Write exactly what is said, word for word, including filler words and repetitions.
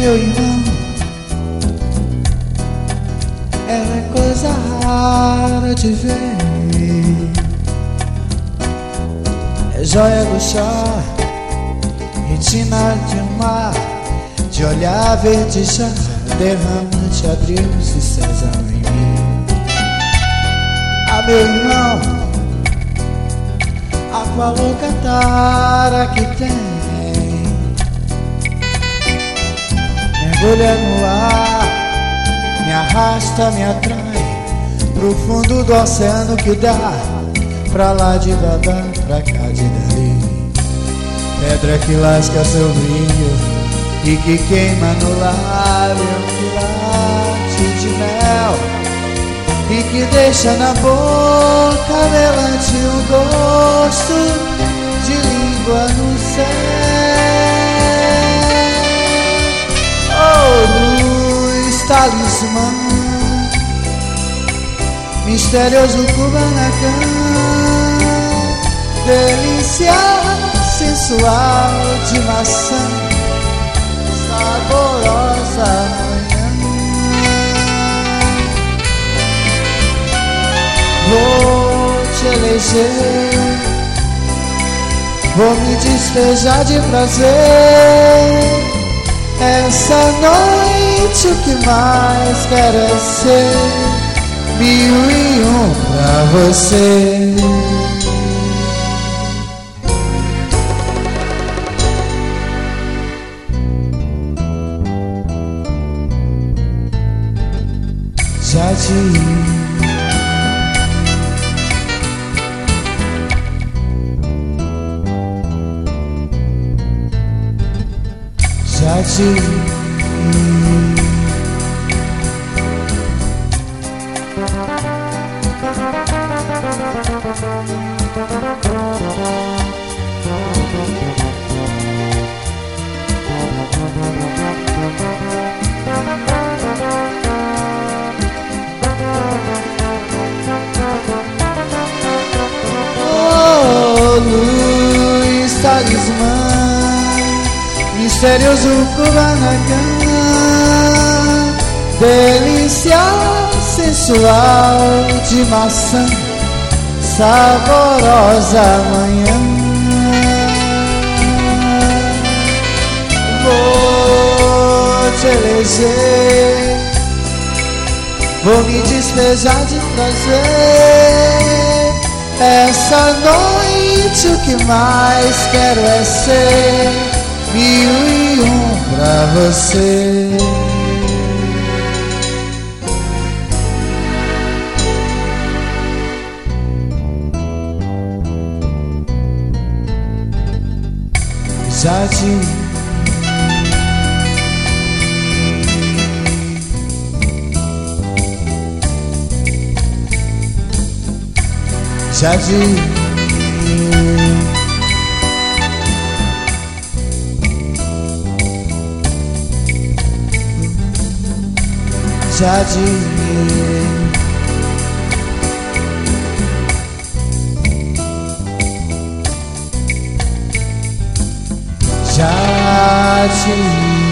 meu irmão, ela é coisa rara de ver. É joia do chá, retina de um mar, de olhar verde já, derramante, abriu-se sésamo em mim. Ah, meu irmão, a qual louca tara que tem, mergulha no ar, me arrasta, me atrai pro fundo do oceano que dá pra lá de Babá, pra cá de dali. Pedra que lasca seu brilho e que queima no lábio, que late de mel e que deixa na boca melante o gosto de língua no céu. Oh, luz, talismã, misterioso Kubanacan, delícia sensual de maçã, saborosa manhã. Vou te eleger, vou me despejar de prazer. Essa noite o que mais quero é ser mil e um pra você. Jardim, jardim, oh, luz, talismã, misterioso Kubanacan, delícia sensual de maçã, saborosa manhã. Vou te eleger, vou me despejar de prazer. Essa noite o que mais quero é ser mil e um pra você. Jardim, jardim, jardim, jardim.